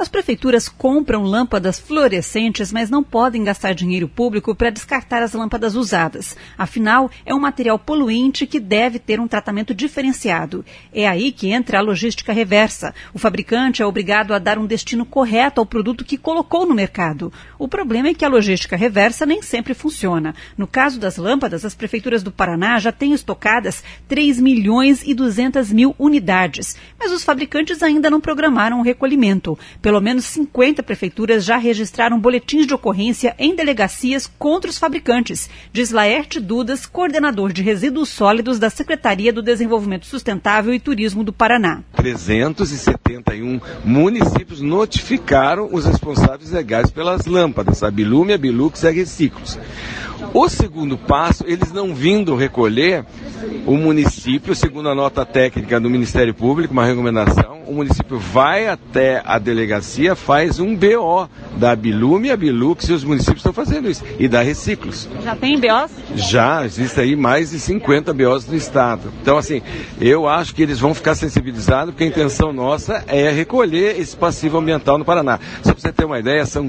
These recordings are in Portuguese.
As prefeituras compram lâmpadas fluorescentes, mas não podem gastar dinheiro público para descartar as lâmpadas usadas. Afinal, é um material poluente que deve ter um tratamento diferenciado. É aí que entra a logística reversa. O fabricante é obrigado a dar um destino correto ao produto que colocou no mercado. O problema é que a logística reversa nem sempre funciona. No caso das lâmpadas, as prefeituras do Paraná já têm estocadas 3.200.000 unidades, mas os fabricantes ainda não programaram o recolhimento. Pelo menos 50 prefeituras já registraram boletins de ocorrência em delegacias contra os fabricantes, diz Laerte Dudas, coordenador de resíduos sólidos da Secretaria do Desenvolvimento Sustentável e Turismo do Paraná. 371 municípios notificaram os responsáveis legais pelas lâmpadas, a Bilume, a Bilux e a Reciclos. O segundo passo, eles não vindo recolher, o município, segundo a nota técnica do Ministério Público, uma recomendação, o município vai até a delegacia, faz um BO da Bilume, a Bilux, e os municípios estão fazendo isso, e da Reciclos. Já tem BOs? Já, existe aí mais de 50 BOs no estado. Então, assim, eu acho que eles vão ficar sensibilizados, porque a intenção nossa é recolher esse passivo ambiental no Paraná. Só para você ter uma ideia, são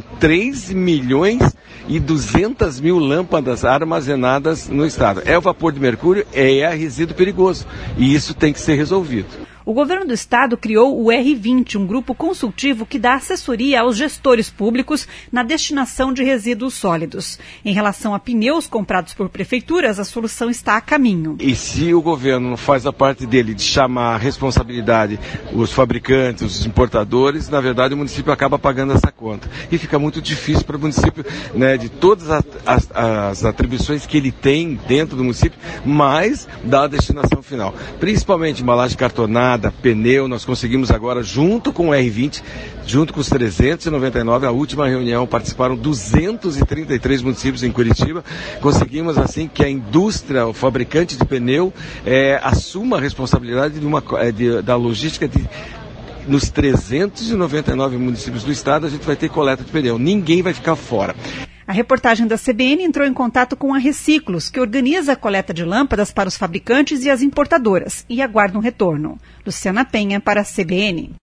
3.200.000 lâmpadas armazenadas no estado. É o vapor de mercúrio, é resíduo perigoso. E isso tem que ser resolvido. O governo do estado criou o R20, um grupo consultivo que dá assessoria aos gestores públicos na destinação de resíduos sólidos. Em relação a pneus comprados por prefeituras, a solução está a caminho. E se o governo não faz a parte dele de chamar a responsabilidade os fabricantes, os importadores, na verdade o município acaba pagando essa conta. E fica muito difícil para o município, né, de todas as atribuições que ele tem dentro do município, mais da destinação final. Principalmente embalagem cartonada, pneu, nós conseguimos agora, junto com o R20, junto com os 399, a última reunião, participaram 233 municípios em Curitiba, conseguimos assim que a indústria, o fabricante de pneu, assuma a responsabilidade da logística nos 399 municípios do estado, a gente vai ter coleta de pneu, ninguém vai ficar fora. A reportagem da CBN entrou em contato com a Reciclos, que organiza a coleta de lâmpadas para os fabricantes e as importadoras, e aguarda um retorno. Luciana Penha para a CBN.